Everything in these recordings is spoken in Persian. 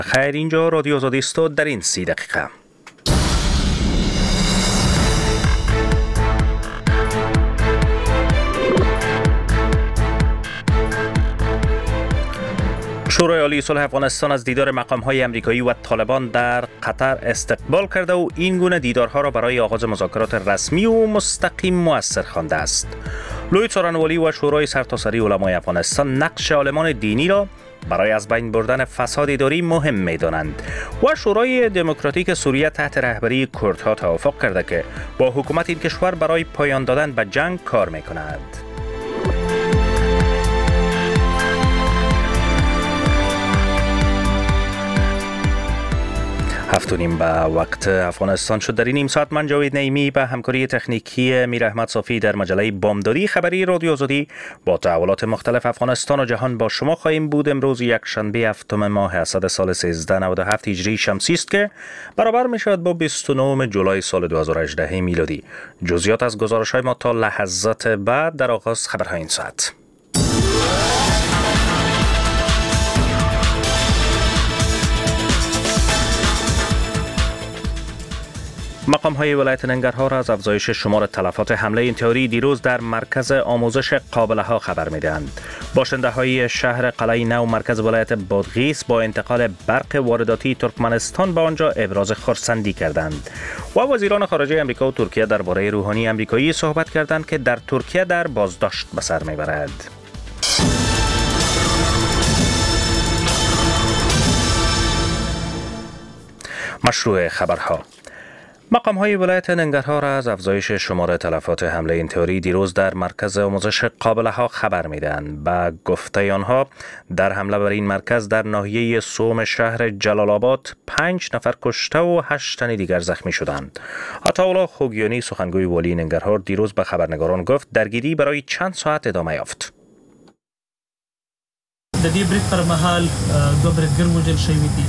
خیر، اینجا رادیو آزادی است و در این 30 دقیقه شورای عالی صلح افغانستان از دیدار مقام‌های امریکایی و طالبان در قطر استقبال کرده و این گونه دیدارها را برای آغاز مذاکرات رسمی و مستقیم مؤثر خوانده است. لوی څارنوالی و شورای سرتاسری علمای افغانستان نقش عالمان دینی را برای از بین بردن فساد اداری مهم می‌دانند و شورای دموکراتیک سوریه تحت رهبری کردها توافق کرده که با حکومت این کشور برای پایان دادن به جنگ کار می‌کند. هفت و نیم به وقت افغانستان شد. در این نیم ساعت من جاوید نعیمی به همکاری تکنیکی میر احمد صافی در مجله بامدادی خبری رادیو آزادی با تحولات مختلف افغانستان و جهان با شما خواهیم بود. امروز یک شنبه هفتم ماه اسد سال 1397 هجری شمسی است که برابر می شود با 29 جولای سال 2018 میلادی. جزئیات از گزارش‌های ما تا لحظات بعد در آغاز خبرهای این ساعت. مقام‌های ولایت ننگرهار از افزایش شمار تلفات حمله انتحاری دیروز در مرکز آموزش قابله‌ها خبر می‌دهند. باشنده‌های شهر قلعه نو مرکز ولایت بادغیس با انتقال برق وارداتی ترکمنستان به آنجا ابراز خرسندی کردند. و وزیران خارجه آمریکا و ترکیه درباره روحانی آمریکایی صحبت کردند که در ترکیه در بازداشت به سر می‌برد. مشروع خبرها. مقام‌های ولایت ننگرهار از افزایش شمار تلفات حمله انتحاری دیروز در مرکز آموزش قابله‌ها خبر می‌دهند. به گفته آنها در حمله بر این مرکز در ناحیه سوم شهر جلال آباد 5 نفر کشته و 8 تن دیگر زخمی شدند. عطاالله خوگیانی سخنگوی والی ننگرهار دیروز به خبرنگاران گفت درگیری برای چند ساعت ادامه یافت. د دې بریک پر مهال دو بریکګر وژل شوي دي.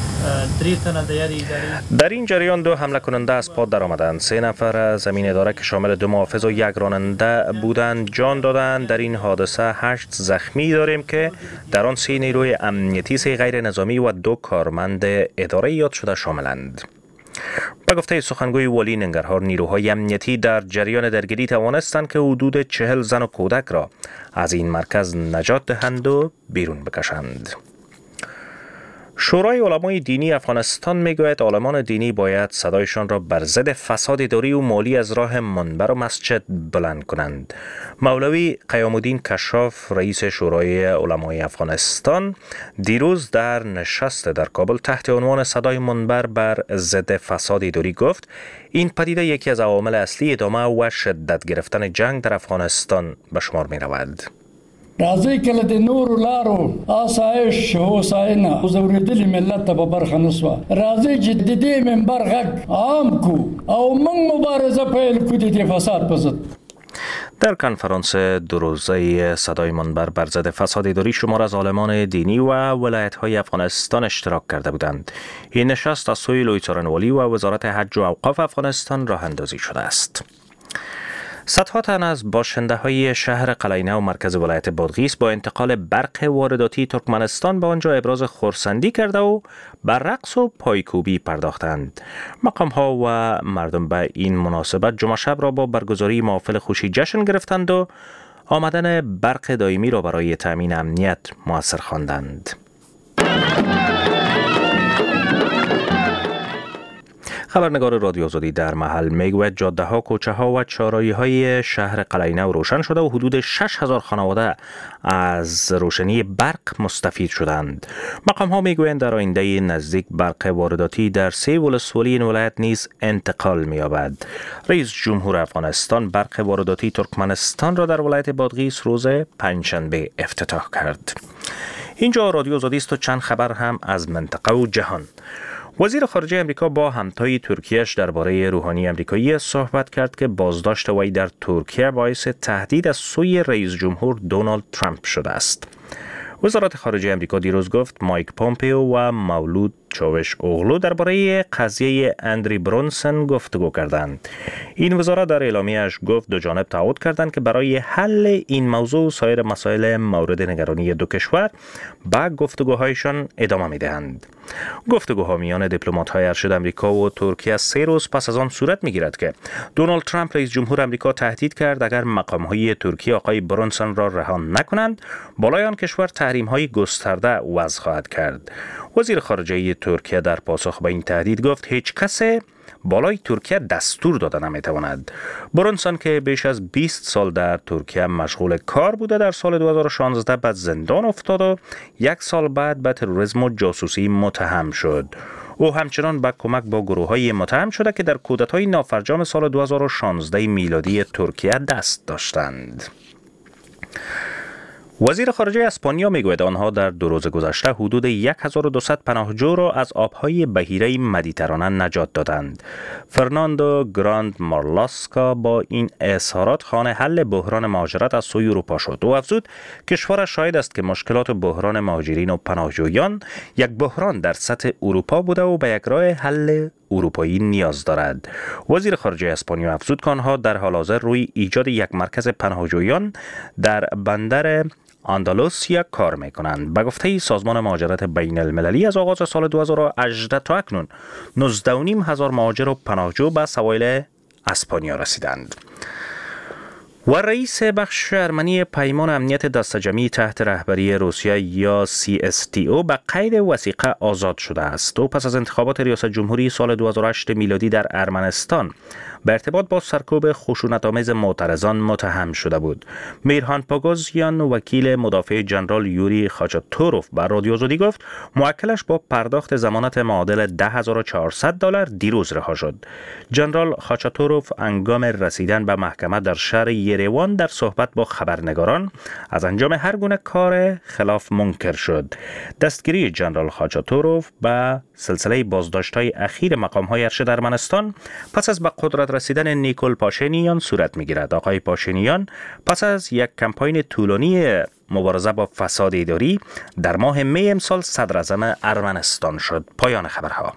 در این جریان 2 حمله کننده از پا در آمدند. 3 نفر زمین اداره که شامل 2 محافظ و 1 راننده بودند جان دادند. در این حادثه 8 زخمی داریم که در آن 3 نیروی امنیتی، 3 غیر نظامی و 2 کارمند اداره یاد شده شاملند. به گفته سخنگوی والی ننگرهار نیروهای امنیتی در جریان درگیری توانستند که حدود 40 زن و کودک را از این مرکز نجات دهند و بیرون بکشند. شورای علمای دینی افغانستان میگوید عالمان دینی باید صدایشان را بر ضد فساد اداری و مالی از راه منبر و مسجد بلند کنند. مولوی قیام الدین کشاف رئیس شورای علمای افغانستان دیروز در نشست در کابل تحت عنوان صدای منبر بر ضد فساد اداری گفت این پدیده یکی از عوامل اصلی ادامه و شدت گرفتن جنگ در افغانستان به شمار می رود. راځي کله د نور لارو آسایش هوساینه او زوریدلی ملت ته برخه نسوه راځي چې د دې منبر غږ عام کو او موږ مبارزه پیل کو د فساد په ضد. در کنفرانس 2 روزه صدای منبر بر ضد فساد اداری شمار از عالمان دینی و ولایت‌های افغانستان اشتراک کرده بودند. این نشست از سوی لوی څارنوالی و وزارت حج و اوقاف افغانستان راه اندازی شده است. صدها تن از باشنده‌های شهر قلعه نو مرکز ولایت بادغیس با انتقال برق وارداتی ترکمنستان به آنجا ابراز خرسندی کرده و بر رقص و پایکوبی پرداختند. مقام‌ها و مردم به این مناسبت جمعه شب را با برگزاری محافل خوشی جشن گرفتند و آمدن برق دائمی را برای تأمین امنیت مؤثر خواندند. خبرنگار رادیو آزادی در محل میگوید جاده ها، کوچه ها و چهارراهی های شهر قلعه نو روشن شده و حدود 6000 خانواده از روشنی برق مستفید شدند. مقام ها میگویند در آینده نزدیک برق وارداتی در 3 ولسوالی این ولایت نیز انتقال می‌یابد. رئیس جمهور افغانستان برق وارداتی ترکمنستان را در ولایت بادغیس روز پنجشنبه افتتاح کرد. اینجا رادیو آزادی است و چند خبر هم از منطقه و جهان. وزیر خارجه امریکا با همتای ترکیه‌اش درباره روحانی آمریکایی صحبت کرد که بازداشت وی در ترکیه باعث تهدید از سوی رئیس جمهور دونالد ترامپ شده است. وزارت خارجه امریکا دیروز گفت مایک پومپئو و مولود چاوش اوغلو درباره قضیه اندری برونسون گفتگو کردند. این وزارت در اعلامیه‌اش گفت دو جانب تعهد کردند که برای حل این موضوع و سایر مسائل مورد نگرانی دو کشور به گفتگوهایشان ادامه می‌دهند. گفتگوها میان دیپلمات‌های ارشد آمریکا و ترکیه 3 روز پس از آن صورت می‌گیرد که دونالد ترامپ رئیس جمهور آمریکا تهدید کرد اگر مقام‌های ترکیه آقای برونسون را رها نکنند بالای آن کشور تحریم‌های گسترده وضع خواهد کرد. وزیر خارجه ترکیه در پاسخ به این تهدید گفت هیچ کس بالای ترکیه دستور داده نمیتواند. برونسون که بیش از 20 سال در ترکیه مشغول کار بوده در سال 2016 به زندان افتاد و 1 سال بعد به تروریسم و جاسوسی متهم شد. او همچنان به کمک با گروه‌های متهم شده که در کودتای نافرجام سال 2016 میلادی ترکیه دست داشتند. وزیر خارجه اسپانیا میگوید آنها در 2 روز گذشته حدود 1200 پناهجو را از آبهای بحیره مدیترانه نجات دادند. فرناندو گراند مارلاسکا با این اظهارات خوانه حل بحران مهاجرت از سوی اروپا شد. او افزود کشورش شاهد است که مشکلات بحران مهاجرین و پناهجویان یک بحران در سطح اروپا بوده و به یک راه حل اروپایی نیاز دارد. وزیر خارجه اسپانیا افزود که آنها در حال حاضر روی ایجاد یک مرکز پناهجویان در بندر اندالوسیا کار میکنند. به گفته سازمان مهاجرت بین المللی از آغاز سال 2018 تا اکنون 19,500 مهاجر و پناهجو به سواحل اسپانیا رسیدند. و رئیس بخش ارمنی پیمان امنیت دسته‌جمعی تحت رهبری روسیه یا CSTO به قید وثیقه آزاد شده است. او پس از انتخابات ریاست جمهوری سال 2008 میلادی در ارمنستان به ارتباط با سرکوب خشونت‌آمیز معترضان متهم شده بود. میرهان پاگوزیان وکیل مدافع جنرال یوری خاچاتوروف به رادیو آزادی گفت موکلش با پرداخت ضمانت معادل $10,400 دیروز رها شد. جنرال خاچاتوروف هنگام رسیدن به محکمه در شهر یریوان در صحبت با خبرنگاران از انجام هر گونه کار خلاف منکر شد. دستگیری جنرال خاچاتوروف به سلسله بازداشت‌های اخیر مقام‌های ارشد ارمنستان پس از به قدرت رسیدن نیکول پاشینیان صورت می‌گیرد. آقای پاشینیان پس از یک کمپاین طولانی مبارزه با فساد اداری در ماه می امسال صدر اعظم ارمنستان شد. پایان خبرها.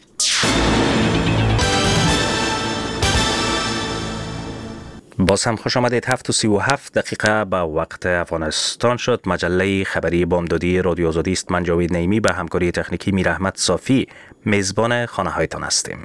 باز هم خوش آمدید. 7:37 به وقت افغانستان شد. مجله خبری بامدادی رادیو آزادی است. من جاوید نعیمی به همکاری تکنیکی میر احمد صافی میزبان خانه هایتان هستیم.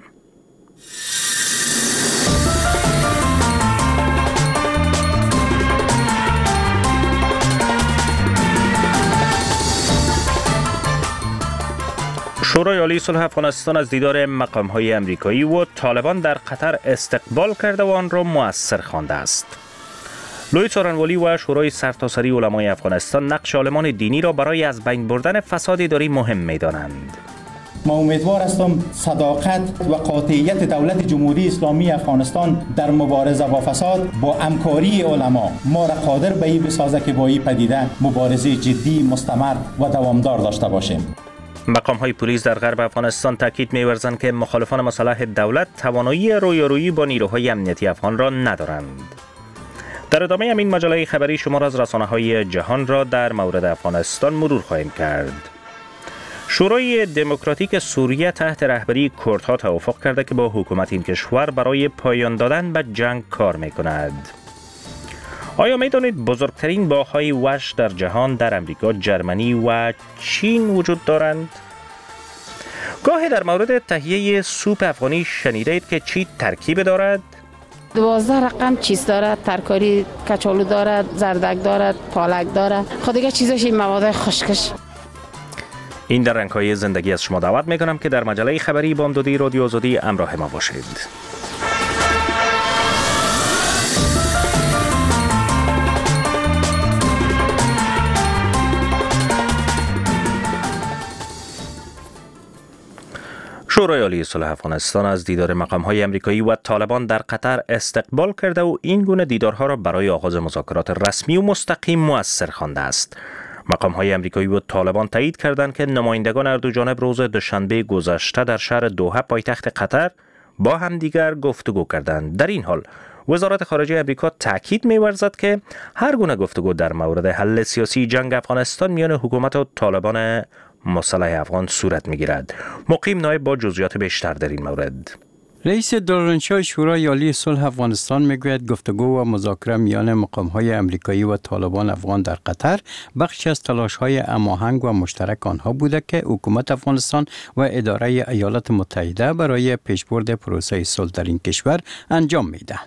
شورای عالی صلح افغانستان از دیدار مقام‌های امریکایی و طالبان در قطر استقبال کرده و آن را مؤثر خوانده است. لوی څارنوالی و شورای سرتاسری علمای افغانستان نقش عالمان دینی را برای از بین بردن فساد اداری مهم می‌دانند. ما امیدوار هستم صداقت و قاطعیت دولت جمهوری اسلامی افغانستان در مبارزه با فساد با همکاری علما ما را قادر به این بسازه که با این پدیده مبارزه جدی، مستمر و دوامدار داشته باشیم. مقام‌های پلیس در غرب افغانستان تاکید می‌ورزند که مخالفان مسلح دولت توانایی رویارویی با نیروهای امنیتی افغان را ندارند. در ادامه همین مجله خبری شمار از رسانه‌های جهان را در مورد افغانستان مرور خواهیم کرد. شورای دموکراتیک سوریه تحت رهبری کردها توافق کرده که با حکومت این کشور برای پایان دادن به جنگ کار می‌کند. آیا می‌دانید بزرگترین باغ‌های وحش در جهان در امریکا، جرمنی و چین وجود دارند؟ گاهی در مورد تهیه سوپ افغانی شنیدید که چی ترکیب دارد؟ 12 رقم چیز دارد، ترکاری کچالو دارد، زردک دارد، پالک دارد، خود دیگه چیزاش این مواد خشکش. این در رنگ‌های زندگی از شما دعوت می‌کنم که در مجله خبری بامدادی رادیو آزادی همراه ما باشید. شورای عالی صلح افغانستان از دیدار مقام‌های امریکایی و طالبان در قطر استقبال کرده و این گونه دیدارها را برای آغاز مذاکرات رسمی و مستقیم مؤثر خوانده است. مقام‌های امریکایی و طالبان تایید کردند که نمایندگان هر دو جانب روز دوشنبه گذشته در شهر دوحه پایتخت قطر با همدیگر گفتگو کردند. در این حال وزارت خارجه امریکا تاکید می‌ورزد که هر گونه گفتگو در مورد حل سیاسی جنگ افغانستان میان حکومت و طالبان مسلح افغان صورت میگیرد. مقیم نایب با جزئیات بیشتر در این مورد. رئیس دارالانشای شورای عالی صلح افغانستان میگوید گفتگو و مذاکره میان مقام‌های امریکایی و طالبان افغان در قطر بخشی از تلاش‌های هماهنگ و مشترک آنها بوده که حکومت افغانستان و اداره ایالات متحده برای پیشبرد پروسه صلح در این کشور انجام میدهند.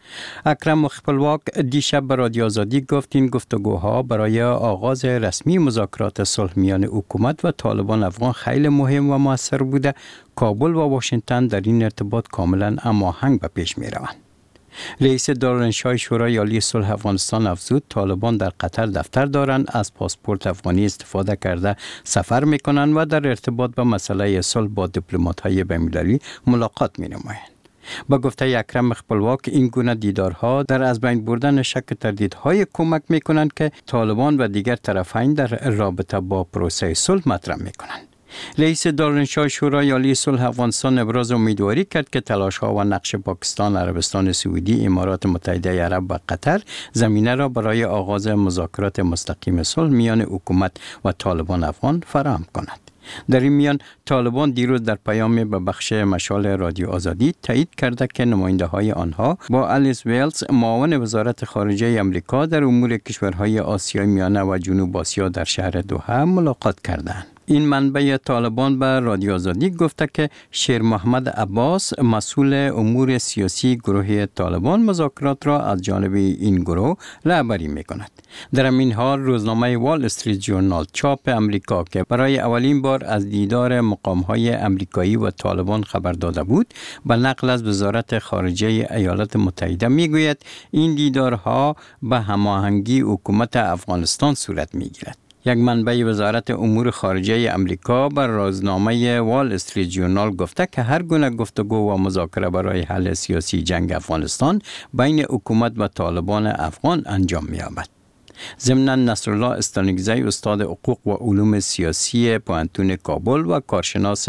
اکرم خپلواک دیشب به رادیو آزادی گفت این گفتگوها برای آغاز رسمی مذاکرات صلح میان حکومت و طالبان افغان خیلی مهم و مؤثر بوده. کابل و واشنگتن در این ارتباط کاملا هماهنگ به پیش می روند. رئیس دارالانشای شورای عالی صلح افغانستان افزود طالبان در قطر دفتر دارند، از پاسپورت افغانی استفاده کرده سفر می کنند و در ارتباط با مسئله صلح با دیپلمات‌های بین‌المللی ملاقات می نمایند. با گفته اکرم خپلواک این گونه دیدارها در از بین بردن شک و تردیدهای کمک می کنند که طالبان و دیگر طرفین در رابطه با پروسه صلح مطرح می کنند. رئیس دارالانشای شورای عالی صلح افغانستان ابراز امیدواری کرد که تلاش‌ها و نقش پاکستان، عربستان سعودی، امارات متحده عرب و قطر زمینه را برای آغاز مذاکرات مستقیم صلح میان حکومت و طالبان افغان فراهم کند. در این میان طالبان دیروز در پیامی به بخش مشال رادیو آزادی تایید کرده که نماینده های آنها با الیس ویلز معاون وزارت خارجه امریکا در امور کشورهای آسیای میانه و جنوب آسیا در شهر دوحه ملاقات کردند. این منبع طالبان به رادیو آزادی گفته که شیر محمد عباس مسئول امور سیاسی گروه طالبان مذاکرات را از جانب این گروه رهبری می‌کند. در این حال روزنامه وال استریت جورنال چاپ امریکا که برای اولین بار از دیدار مقام‌های امریکایی و طالبان خبر داده بود، به نقل از وزارت خارجه ایالات متحده می‌گوید این دیدارها به هماهنگی حکومت افغانستان صورت می‌گیرد. یک منبع وزارت امور خارجه امریکا بر روزنامه وال استریت جورنال گفته که هر گونه گفتگو و مذاکره برای حل سیاسی جنگ افغانستان بین حکومت و طالبان افغان انجام می‌یابد. ضمناً نصرالله استانکزی استاد حقوق و علوم سیاسی پوهنتون کابل و کارشناس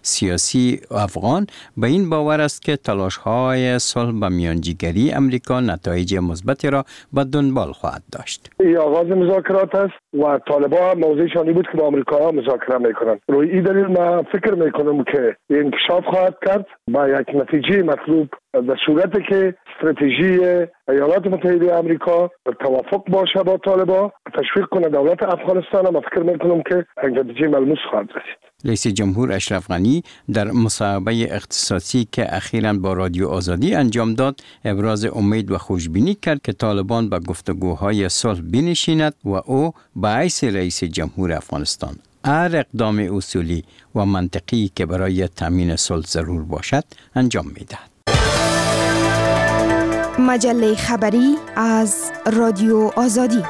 سیاسی افغان به این باور است که تلاش‌های صلح به میانجیگری امریکا نتایج مثبتی را به دنبال خواهد داشت. این آغاز مذاکرات است و طالبان موضوعشانی بود که با امریکا مذاکره میکنند. روی این دلیل من فکر میکنم که انکشاف خواهد کرد با یک نتیجه مطلوب در صورتی که استراتژی ایالات متحده آمریکا توافق باشه با طالبان تشویق کنه دولت افغانستان. من فکر میکنم که نتیجه ملموس خواهد رسید. رئیس جمهور اشرف غنی در مصاحبه اختصاصی که اخیراً با رادیو آزادی انجام داد ابراز امید و خوشبینی کرد که طالبان به گفتگوهای صلح بنشیند و او به حیث رئیس جمهور افغانستان هر اقدام اصولی و منطقی که برای تامین صلح ضرور باشد انجام می‌دهد. مجله خبری از رادیو آزادی.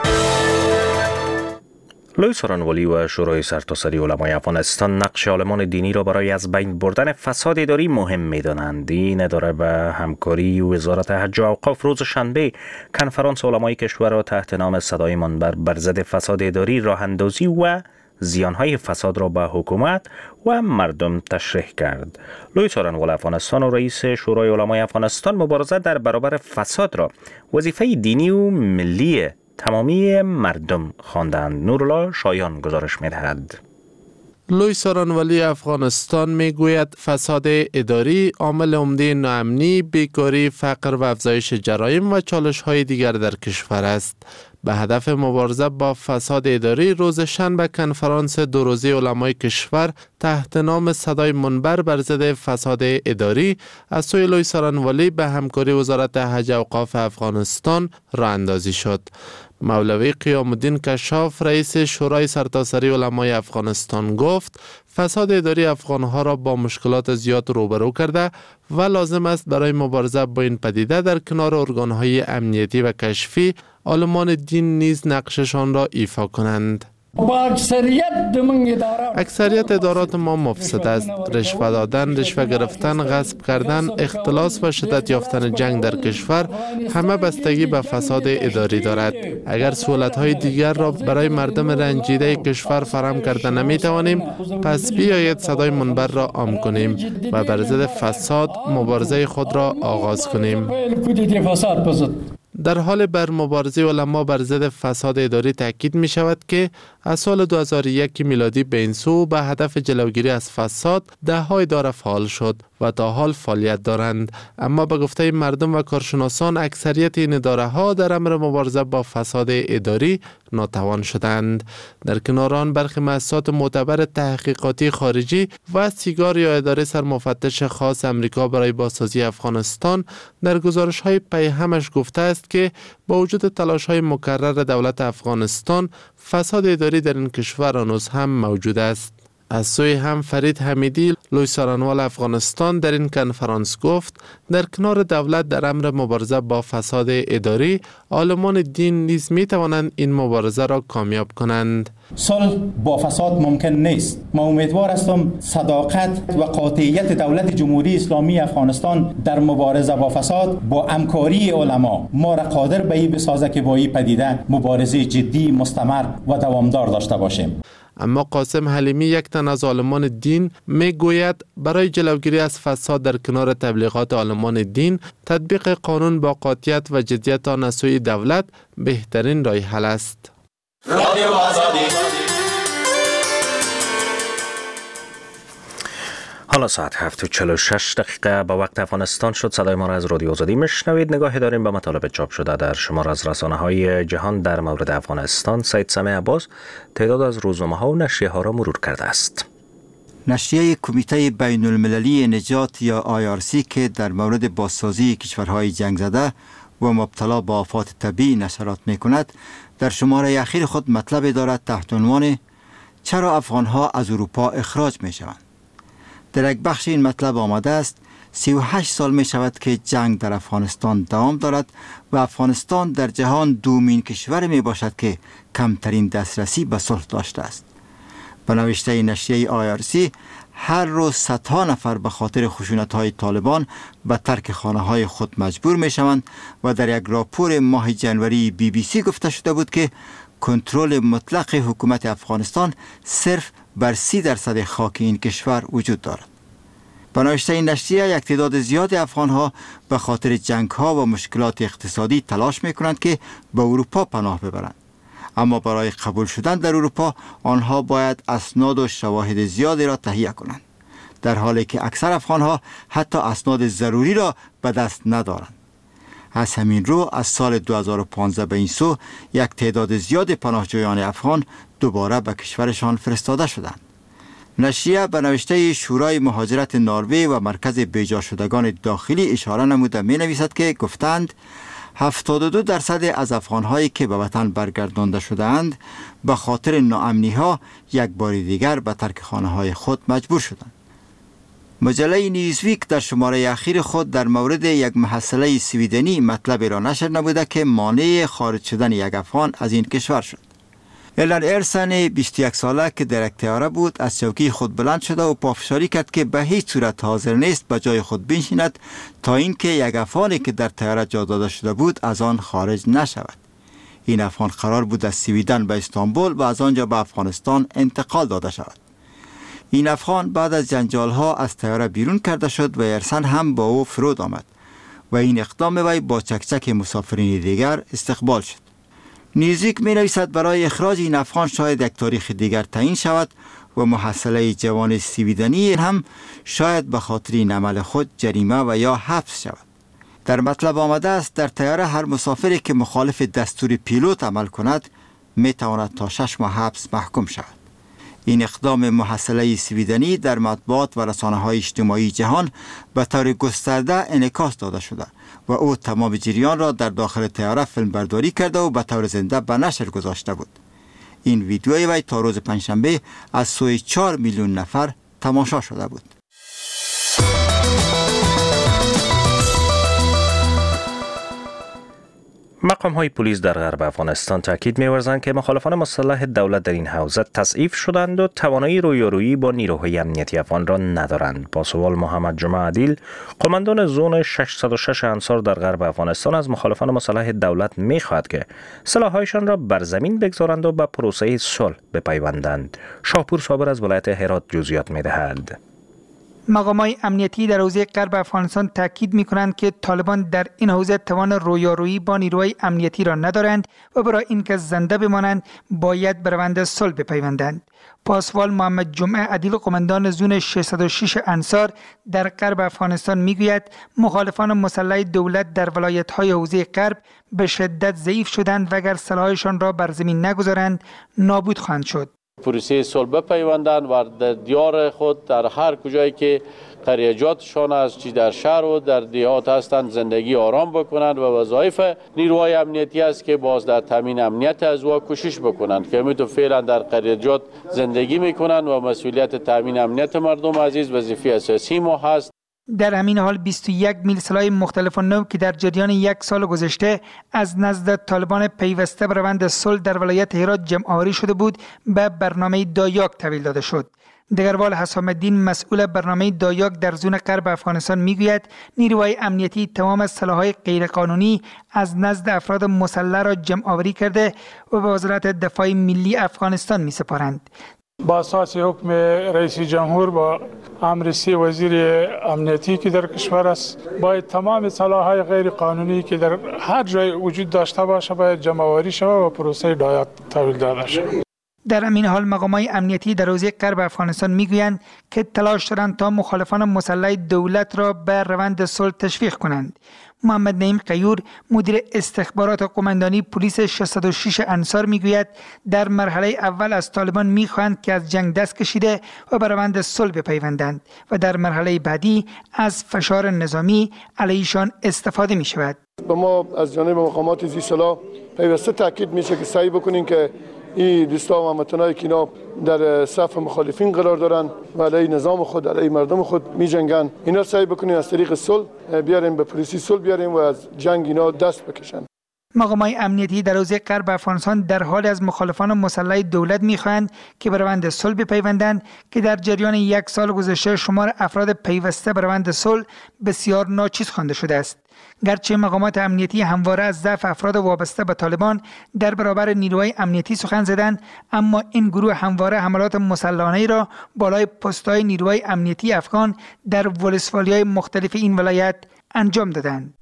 لوی سارانوالی و شورای سرتاسری علمای افغانستان نقش عالمان دینی را برای از بین بردن فساد اداری مهم می‌دانند. این اداره به همکاری وزارت حج و اوقاف روز شنبه کنفرانس علمای کشور را تحت نام صدای منبر بر ضد فساد اداری راه‌اندازی و زیانهای فساد را به حکومت و مردم تشریح کرد. لوی سارانوال افغانستان و رئیس شورای علمای افغانستان مبارزه در برابر فساد را وظیفه دینی و ملی تمامی مردم خواندند. نورالله شایان گزارش می‌دهد. لوی سارانوالی افغانستان میگوید فساد اداری عامل عمده ناامنی، بیکاری، فقر و افزایش جرایم و چالش‌های دیگر در کشور است. به هدف مبارزه با فساد اداری روز شنبه کنفرانس دو روزه علمای کشور تحت نام صدای منبر بر ضد فساد اداری از سوی لوی سارانوالی به همکاری وزارت حج و اوقاف افغانستان راه اندازی شد. مولوی قیام الدین کشاف رئیس شورای سرتاسری علمای افغانستان گفت فساد اداری افغانها را با مشکلات زیاد روبرو کرده و لازم است برای مبارزه با این پدیده در کنار ارگانهای امنیتی و کشفی عالمان دین نیز نقششان را ایفا کنند. اکثریت ادارات ما مفسد است. رشوه دادن، رشوه گرفتن، غصب کردن، اختلاس و شدت یافتن جنگ در کشور همه بستگی به فساد اداری دارد. اگر سهولت‌های دیگر را برای مردم رنجیده کشور فراهم کرده نمی‌توانیم، پس بیایید صدای منبر را عام کنیم و بر ضد فساد مبارزه خود را آغاز کنیم. در حال بر مبارزه علما بر ضد فساد اداری تاکید می شود که از سال 2001 میلادی به این سو به هدف جلوگیری از فساد ده‌ها اداره فعال شد و تا حال فعالیت دارند، اما به گفته مردم و کارشناسان اکثریت این اداره‌ها در امر مبارزه با فساد اداری ناتوان شدند. در کنار آن برخی مؤسسات معتبر تحقیقاتی خارجی و سیگار یا اداره سرمفتش خاص امریکا برای بازسازی افغانستان در گزارش‌های پیهمش گفته است که با وجود تلاش‌های مکرر دولت افغانستان، فساد اداری در این کشور هنوز هم موجود است. از سوی هم فرید حمیدی، لوی سارنوال افغانستان، در این کنفرانس گفت در کنار دولت در امر مبارزه با فساد اداری، عالمان دین نیز می توانند این مبارزه را کامیاب کنند. صلح با فساد ممکن نیست. ما امیدوار هستم صداقت و قاطعیت دولت جمهوری اسلامی افغانستان در مبارزه با فساد با همکاری علما ما را قادر به این بسازه که با این پدیده مبارزه جدی، مستمر و دوامدار داشته باشیم. اما قاسم حلیمی، یک تن از عالمان دین، می گوید برای جلوگیری از فساد در کنار تبلیغات عالمان دین، تطبیق قانون با قاطعیت و جدیت آن از سوی دولت بهترین راه حل است. رادیو آزادی. حالا ساعت 7:46 به وقت افغانستان شد. صدای ما را از رادیو آزادی میشنوید. نگاهی داریم به مطالب چاپ شده در شمار از رسانه‌های جهان در مورد افغانستان. سید سمیع عباس تعداد از روزنامه‌ها و نشریه‌ها را مرور کرده است. نشریه کمیته بین المللی نجات یا IRC که در مورد بازسازی کشورهای جنگ زده و مبتلا به آفات طبیعی نشرات می‌کند، در شماره اخیر خود مطلب دارد تحت عنوان چرا افغان‌ها از اروپا اخراج می‌شوند. در یک بخش این مطلب آمده است 38 سال می شود که جنگ در افغانستان دوام دارد و افغانستان در جهان دومین کشور می باشد که کمترین دسترسی به صلح داشته است. به نوشته نشریه IRC، هر روز صدها نفر به خاطر خشونت‌های طالبان به ترک خانه‌های خود مجبور می شوند و در یک راپور ماه جنوری BBC گفته شده بود که کنترل مطلق حکومت افغانستان صرف بر 30% خاک این کشور وجود دارد. به نوشته این نشریه، یک تعداد زیاد افغان‌ها به خاطر جنگ‌ها و مشکلات اقتصادی تلاش می‌کنند که به اروپا پناه ببرند، اما برای قبول شدن در اروپا آنها باید اسناد و شواهد زیادی را تهیه کنند، در حالی که اکثر افغان‌ها حتی اسناد ضروری را به دست ندارند. از همین رو از سال 2015 به این سو یک تعداد زیاد پناهجویان افغان دوباره به کشورشان فرستاده شدند. نشریه به نوشته شورای مهاجرت نروژ و مرکز بیجا شدگان داخلی اشاره نموده می نویسد که گفتند 72% از افغانهایی که به وطن برگردانده شدند به خاطر ناامنی‌ها یک بار دیگر به ترک خانه‌های خود مجبور شدند. مجله نیوزویک در شماره اخیر خود در مورد یک محصله سویدنی مطلبی را نشر نموده که مانع خارج شدن یک افغان از این کشور شد. ایلان ارسن 21 ساله که در یک طیاره بود از چوکی خود بلند شده و پافشاری کرد که به هیچ صورت حاضر نیست به جای خود بنشیند تا اینکه یک افغانی که در طیاره جا داده شده بود از آن خارج نشود. این افغان قرار بود از سویدن به استانبول و از آنجا به افغانستان انتقال داده شود. این افغان بعد از جنجال‌ها از طیاره بیرون کرده شد و ارسن هم با او فرود آمد و این اقدام وی با چکچک مسافرین دیگر استقبال شد. نیوزویک می نویسد برای اخراج این افغان شاید یک تاریخ دیگر تعیین شود و محصله جوان سویدنی هم شاید به خاطر این عمل خود جریمه و یا حبس شود. در مطلب آمده است در طیاره هر مسافری که مخالف دستور پیلوت عمل کند می تواند تا 6 ماه حبس محکوم شود. این اقدام محصله سویدنی در مطبوعات و رسانه‌های اجتماعی جهان به طور گسترده انعکاس داده شده و او تمام جریان را در داخل طیاره فیلم برداری کرده و به طور زنده به نشر گذاشته بود. این ویدیوی وی تا روز پنجشنبه از سوی 4 میلیون نفر تماشا شده بود. مقام‌های پلیس در غرب افغانستان تاکید می‌ورزند که مخالفان مسلح دولت در این حوزه تضعیف شدند و توانایی رویارویی با نیروهای امنیتی افغان را ندارند. با سوال محمد جمعه عدیل، قماندان زون 606 انصار در غرب افغانستان، از مخالفان مسلح دولت می‌خواهد که سلاح‌هایشان را بر زمین بگذارند و به پروسه صلح بپیوندند. شاهپور صابر از ولایت هرات جزئیات می‌دهد. مقامات امنیتی در حوزه غرب افغانستان تاکید می‌کنند که طالبان در این حوزه توان رویارویی با نیروهای امنیتی را ندارند و برای اینکه زنده بمانند باید به روند صلح بپیوندند. پاسوال محمد جمعه عدیل قماندان زون 606 انصار در غرب افغانستان میگوید مخالفان مسلح دولت در ولایت‌های حوزه غرب به شدت ضعیف شدند و اگر سلاحشان را بر زمین نگذارند نابود خواهند شد. پروسه صلح بپیوندند و در دیار خود در هر کجایی که قریجاتشان است، چی در شهر و در دیهات هستند، زندگی آرام بکنند و وظایف نیروهای امنیتی است که باز در تامین امنیت از او کوشش بکنند که همین تو فعلا در قریجات زندگی میکنند و مسئولیت تامین امنیت مردم عزیز وظیفه اساسی ما هست. در همین حال 21 میل سلاح مختلف نو که در جریان یک سال گذشته از نزد طالبان پیوسته به روند صلح در ولایت هرات جمع‌آوری شده بود به برنامه دایاک تحویل داده شد. دگروال حسام الدین مسئول برنامه دایاک در زون غرب افغانستان میگوید نیروهای امنیتی تمام سلاح‌های غیرقانونی از نزد افراد مسلح را جمع‌آوری کرده و به وزارت دفاع ملی افغانستان می‌سپارند. با اساس حکم رئیس جمهور با امر سی وزیر امنیتی که در کشور است باید تمام سلاح‌های غیر قانونی که در هر جای وجود داشته باشه باید جمع‌آوری شود و پروسه دایاک تحویل داده شود. در همین حال مقامات امنیتی در حوزه غرب افغانستان میگویند که تلاش دارند تا مخالفان مسلح دولت را به روند صلح تشویق کنند. محمد نعیم قیور مدیر استخبارات قماندانی پلیس 606 انصار میگوید در مرحله اول از طالبان میخواهند که از جنگ دست کشیده و به روند صلح بپیوندند و در مرحله بعدی از فشار نظامی علیشان استفاده می شود. به ما از جانب مقامات ذی صلاح پیوسته تاکید میشه که سعی بکنیم که این دوستان و هموطنایی که اینا در صف مخالفین قرار دارن و علیه نظام خود علیه مردم خود می جنگن، اینا سعی بکنیم از طریق صلح بیاریم، به پروسه صلح بیاریم و از جنگ اینا دست بکشن. مقامات امنیتی در حوزه غرب افغانستان در حال از مخالفان مسلح دولت می‌خواهند که به روند صلح بپیوندند که در جریان یک سال گذشته شمار افراد پیوسته به روند صلح بسیار ناچیز خوانده شده است. گرچه مقامات امنیتی همواره از ضعف افراد وابسته به طالبان در برابر نیروهای امنیتی سخن زدند، اما این گروه همواره حملات مسلحانه‌ای را بالای پست‌های نیروهای امنیتی افغان در ولسوالی‌های مختلف این ولایت انجام دادند.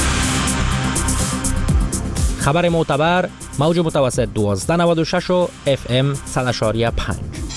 خبر معتبر موج متوسط 1296 و FM 100.5.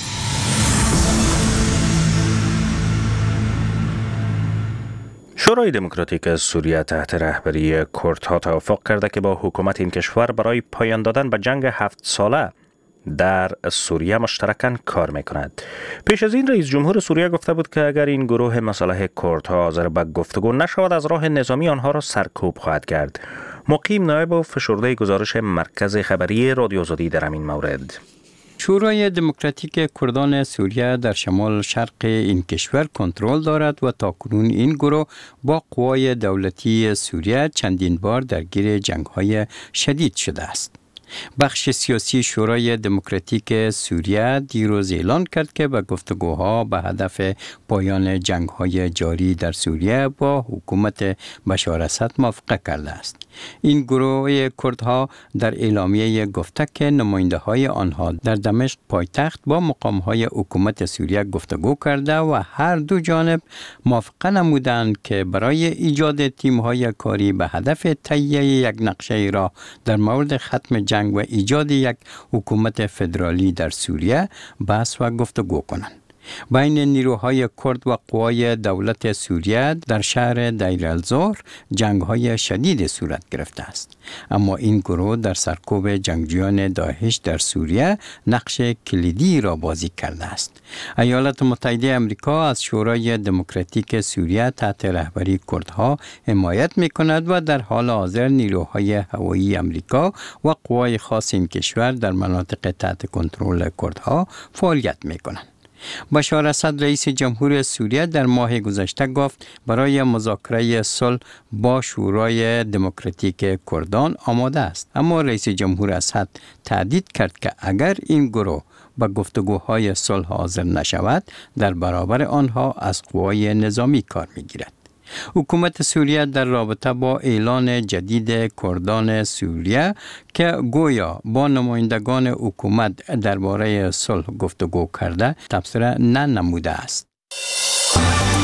شورای دموکراتیک سوریه تحت رهبری کردها توافق کرده که با حکومت این کشور برای پایان دادن به جنگ 7 ساله در سوریه مشترکاً کار میکند. پیش از این رئیس جمهور سوریه گفته بود که اگر این گروه مصالح کردها حاضر به گفتگو نشود از راه نظامی آنها را سرکوب خواهد کرد. مقیم نایب و فشرده گزارش مرکز خبری رادیو آزادی در این مورد. شورای دموکراتیک کردان سوریه در شمال شرق این کشور کنترل دارد و تاکنون این گروه با قوای دولتی سوریه چندین بار درگیر جنگ‌های شدید شده است. بخش سیاسی شورای دموکراتیک سوریه دیروز اعلان کرد که به گفتگوها به هدف پایان جنگ‌های جاری در سوریه با حکومت بشار اسد موافقت کرده است. این گروه کردها در اعلامیه گفته که نماینده‌های آنها در دمشق پایتخت با مقام‌های حکومت سوریه گفتگو کرده و هر دو جانب موافقت نمودند که برای ایجاد تیم‌های کاری به هدف تهیه یک نقشه را در مورد ختم جنگ و ایجاد یک حکومت فدرالی در سوریه بحث و گفتگو کنند. بین نیروهای کرد و قوای دولت سوریه در شهر دیر الزور جنگ‌های شدید صورت گرفته است. اما این گروه در سرکوب جنگجویان داعش در سوریه نقش کلیدی را بازی کرده است. ایالات متحده آمریکا از شورای دموکراتیک سوریه تحت رهبری کردها حمایت می‌کند و در حال حاضر نیروهای هوایی آمریکا و قوای خاص این کشور در مناطق تحت کنترل کردها فعالیت می‌کنند. بشار اسد رئیس جمهور سوریه در ماه گذشته گفت برای مذاکره صلح با شورای دموکراتیک کردان آماده است، اما رئیس جمهور اسد تهدید کرد که اگر این گروه به گفتگوهای صلح حاضر نشود در برابر آنها از قوای نظامی کار میگیرد. حکومت سوریه در رابطه با اعلان جدید کردان سوریه که گویا با نمایندگان حکومت درباره صلح گفتگو کرده تبصره ننموده است.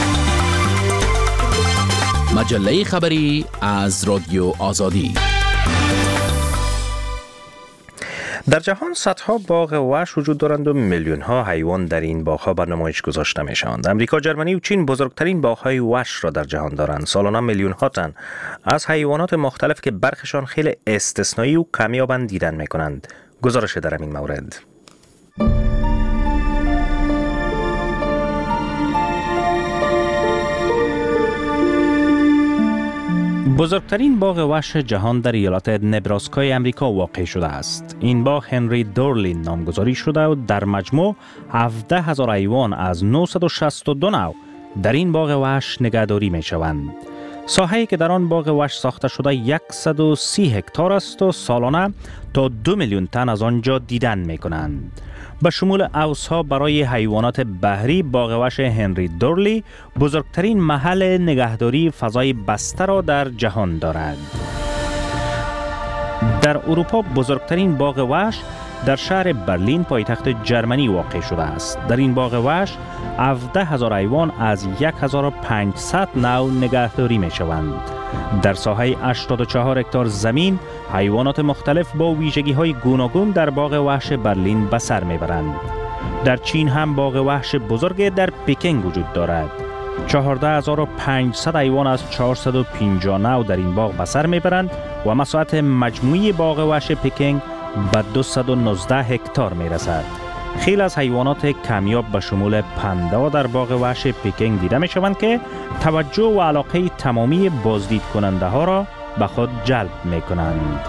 مجله خبری از رادیو آزادی. در جهان صدها باغ وحش وجود دارند و میلیون ها حیوان در این باغ ها بر نمایش گذاشته می شوند. امریکا، جرمنی و چین بزرگترین باغ های وحش را در جهان دارند. سالانه میلیون ها تن از حیوانات مختلف که برخشان خیلی استثنایی و کمیابند دیدن می کنند. گزارش در این مورد. بزرگترین باغ وحش جهان در ایالت نبراسکای امریکا واقع شده است. این باغ هنری دورلین نامگذاری شده و در مجموع 17,000 حیوان از 962 نوع در این باغ وحش نگهداری می شوند. ساحه‌ای که در آن باغ وحش ساخته شده 130 هکتار است و سالانه تا 2 میلیون تن از آنجا دیدن می کنند. به شمول اوس‌ها برای حیوانات بحری، باغ وحش هنری دورلی بزرگترین محل نگهداری فضای بسته را در جهان دارد. در اروپا بزرگترین باغ وحش در شهر برلین پایتخت جرمنی واقع شده است. در این باغ وحش 17,000 حیوان از 1,500 نوع نگهداری می شوند. در ساحه 84 هکتار زمین حیوانات مختلف با ویژگی‌های گوناگون در باغ وحش برلین به سر میبرند. در چین هم باغ وحش بزرگ در پکینگ وجود دارد. 14,500 حیوان از 450 نوع در این باغ به سر میبرند و مساحت مجموعی باغ وحش پکینگ به 219 هکتار میرسد. خیلی از حیوانات کمیاب به شمول پندا در باغ وحش پکینگ دیده می شوند که توجه و علاقه تمامی بازدید کننده ها را به خود جلب می کنند.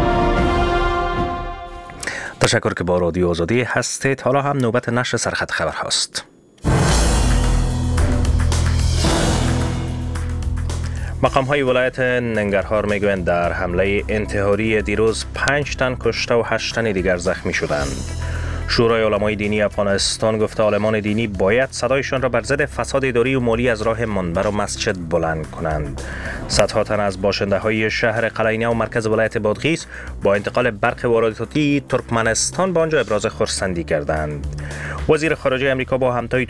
تشکر که با رادیو آزادی هستید. حالا هم نوبت نشر سرخط خبر هاست. مقام های ولایت ننگرهار میگویند در حمله انتحاری دیروز 5 تن کشته و 8 تن دیگر زخمی شدند. شورای علمای دینی افغانستان گفته عالمان دینی باید صدایشان را بر ضد فساد اداری و مالی از راه منبر و مسجد بلند کنند. صدها تن از باشنده های شهر قلینه و مرکز ولایت بادغیس با انتقال برق وارداتی ترکمنستان به آنجا ابراز خرسندی کردند. وزیر خارجه امریکا با همتای